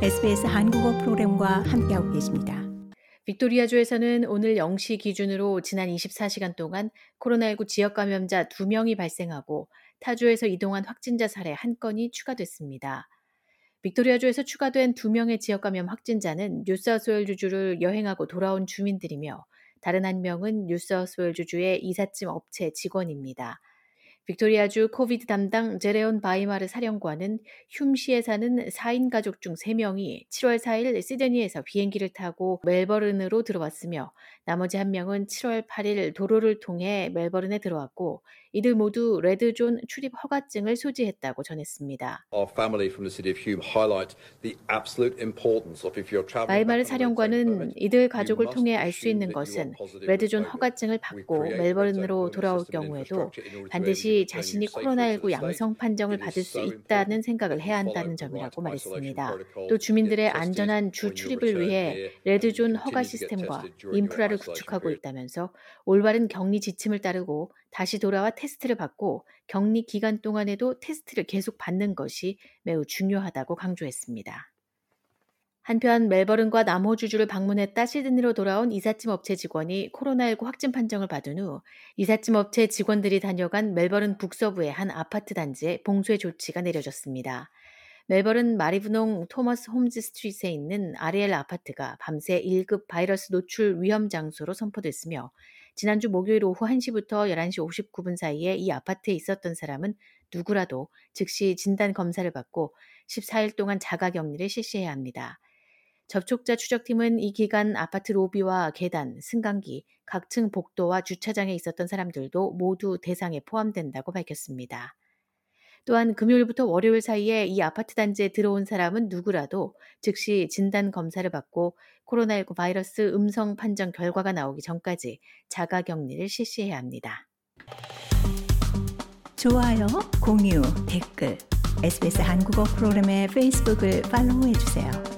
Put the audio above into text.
SBS 한국어 프로그램과 함께하고 계십니다. 빅토리아주에서는 오늘 0시 기준으로 지난 24시간 동안 코로나19 지역 감염자 2명이 발생하고 타주에서 이동한 확진자 사례 1건이 추가됐습니다. 빅토리아주에서 추가된 2명의 지역 감염 확진자는 뉴사우스웨일즈주를 여행하고 돌아온 주민들이며 다른 1명은 뉴사우스웨일즈주의 이삿짐 업체 직원입니다. 빅토리아주 코비드 담당 제레온 바이마르 사령관은 흉시에 사는 4인 가족 중 3명이 7월 4일 시드니에서 비행기를 타고 멜버른으로 들어왔으며 나머지 1명은 7월 8일 도로를 통해 멜버른에 들어왔고 이들 모두 레드존 출입 허가증을 소지했다고 전했습니다. 바이마르 사령관은 이들 가족을 통해 알 수 있는 것은 레드존 허가증을 받고 멜버른으로 돌아올 경우에도 반드시 자신이 코로나19 양성 판정을 받을 수 있다는 생각을 해야 한다는 점이라고 말했습니다. 또 주민들의 안전한 주 출입을 위해 레드존 허가 시스템과 인프라를 구축하고 있다면서 올바른 격리 지침을 따르고 다시 돌아와 테스트를 받고 격리 기간 동안에도 테스트를 계속 받는 것이 매우 중요하다고 강조했습니다. 한편 멜버른과 남호주주를 방문했다 시드니로 돌아온 이삿짐 업체 직원이 코로나19 확진 판정을 받은 후 이삿짐 업체 직원들이 다녀간 멜버른 북서부의 한 아파트 단지에 봉쇄 조치가 내려졌습니다. 멜버른 마리브농 토머스 홈즈 스트리트에 있는 아리엘 아파트가 밤새 1급 바이러스 노출 위험 장소로 선포됐으며 지난주 목요일 오후 1시부터 11시 59분 사이에 이 아파트에 있었던 사람은 누구라도 즉시 진단 검사를 받고 14일 동안 자가격리를 실시해야 합니다. 접촉자 추적팀은 이 기간 아파트 로비와 계단, 승강기, 각층 복도와 주차장에 있었던 사람들도 모두 대상에 포함된다고 밝혔습니다. 또한 금요일부터 월요일 사이에 이 아파트 단지에 들어온 사람은 누구라도 즉시 진단 검사를 받고 코로나19 바이러스 음성 판정 결과가 나오기 전까지 자가격리를 실시해야 합니다. 좋아요, 공유, 댓글, SBS 한국어 프로그램의 페이스북을 팔로우해주세요.